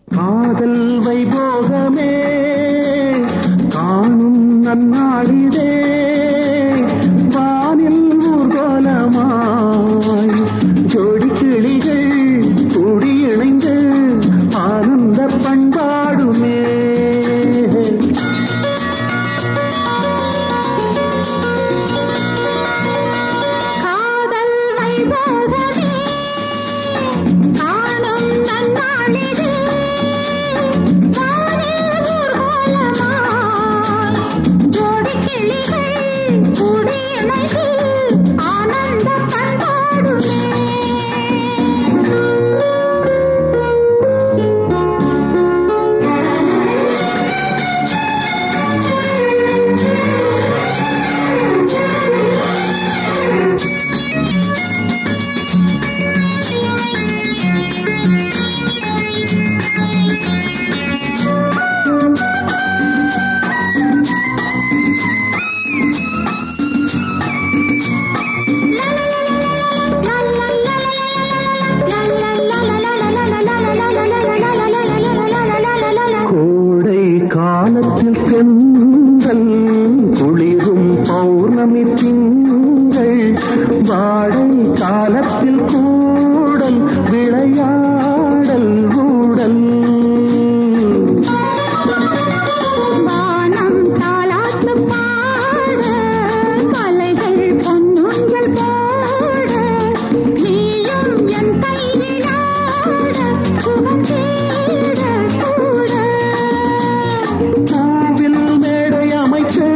காதல் வைபோகமே காணும் நன்னாளிதே வானில் ஊர்வலமாய் ஜோடி கிளிகள் கூடி இணைந்து ஆனந்த பண்பாடுமே. காதல் வைபோகமே காணும் நன்னாளிதே வானில் ஊர்வலமாய் ஜோடி கிளிகள் கூடி இணைந்து ஆனந்த பண்பாடுமே. கோடை காலத்தில் சென்றல் குளிரும் பௌர்ணமி திங்கள் வாழை காலத்தில் கூடல் விளையாடல் ஊடல். வானம் தாலாட்டு பாட கலைகள் பொன்னூஞ்சல் போட நீயும் என் கையிலாட சுகம் தேட கூட பூவில் மேடை அமைத்து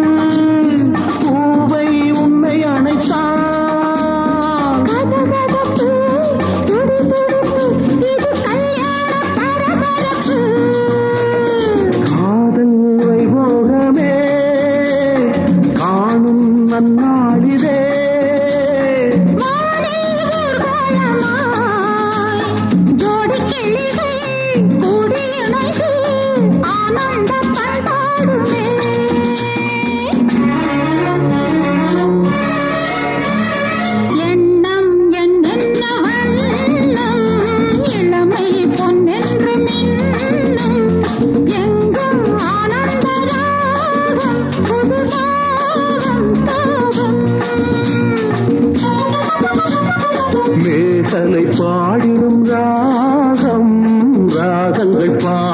பூவை உன்னை அணைத்தான். கதகதப்பு துடிதுடிப்பு இது கல்யாண பரபரப்பு. காதல் வைபோகமே காணும் நன்னாளிதே வானில் ஊர்வலமாய் ஜோடி கிளிகள் கூடி இணைந்து ஆனந்த பண்பாடுமே. எண்ணம் என்னென்ன வண்ணம் இளமை பொன்னென்று மின்னும் எங்கும் ஆனந்த ராகம் புது ராகம் தாகம். மேகலை பாடிடும் ராகம் ராகங்கள்